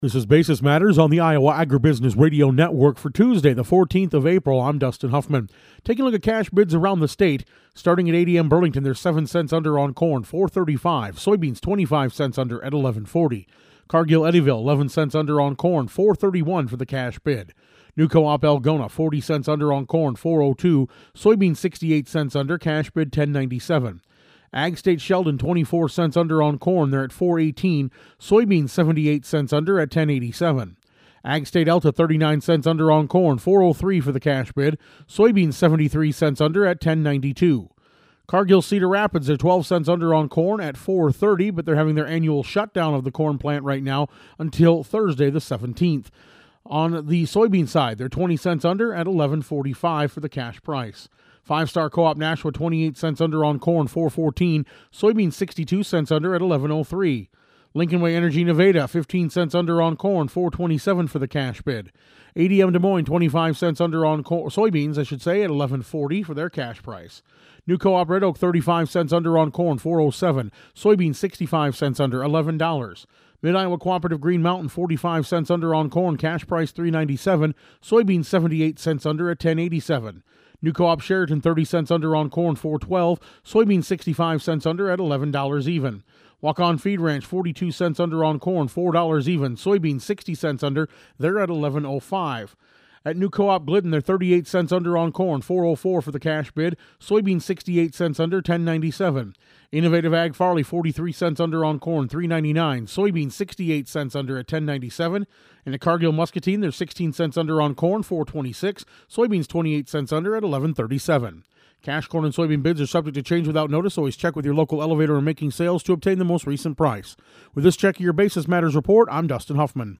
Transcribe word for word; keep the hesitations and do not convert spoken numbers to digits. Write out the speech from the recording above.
This is Basis Matters on the Iowa Agribusiness Radio Network for Tuesday, the fourteenth of April. I'm Dustin Huffman. Taking a look at cash bids around the state. Starting at A D M Burlington, they're seven cents under on corn, four thirty-five. Soybeans, twenty-five cents under at eleven forty. Cargill Eddyville, eleven cents under on corn, four thirty-one for the cash bid. New Co-op Algona, forty cents under on corn, four oh two. Soybeans, sixty-eight cents under, cash bid ten ninety-seven. Ag State Sheldon, twenty-four cents under on corn, they're at four eighteen. Soybeans, seventy-eight cents under at ten eighty-seven. Ag State Elta, thirty-nine cents under on corn, four oh three for the cash bid. Soybeans, seventy-three cents under at ten ninety-two. Cargill Cedar Rapids, they're twelve cents under on corn at four thirty, but they're having their annual shutdown of the corn plant right now until Thursday the seventeenth. On the soybean side, they're twenty cents under at eleven forty-five for the cash price. Five Star Co-op Nashua, twenty-eight cents under on corn, four fourteen. Soybeans, sixty-two cents under at eleven oh three. Lincoln Way Energy Nevada, fifteen cents under on corn, four twenty-seven for the cash bid. A D M Des Moines, twenty-five cents under on cor- soybeans, I should say, at eleven forty for their cash price. New Co-op Red Oak, thirty-five cents under on corn, four oh seven. Soybeans, sixty-five cents under, eleven dollars. Mid-Iowa Cooperative Green Mountain, forty-five cents under on corn, cash price three ninety-seven. Soybeans, seventy-eight cents under at ten eighty-seven. New Co-op Sheraton, thirty cents under on corn, four twelve. Soybeans, sixty-five cents under at eleven dollars even. Walk-On Feed Ranch, forty-two cents under on corn, four dollars even. Soybeans, sixty cents under, they're at eleven oh five. At New Co-op Glidden, they're thirty-eight cents under on corn, four oh four for the cash bid. Soybeans, sixty-eight cents under, ten ninety-seven. Innovative Ag Farley, forty-three cents under on corn, three ninety-nine. Soybeans, sixty-eight cents under at ten ninety-seven. And at Cargill Muscatine, they're sixteen cents under on corn, four twenty-six. Soybeans, twenty-eight cents under at eleven thirty-seven. Cash corn and soybean bids are subject to change without notice. Always check with your local elevator and making sales to obtain the most recent price. With this check of your Basis Matters report, I'm Dustin Huffman.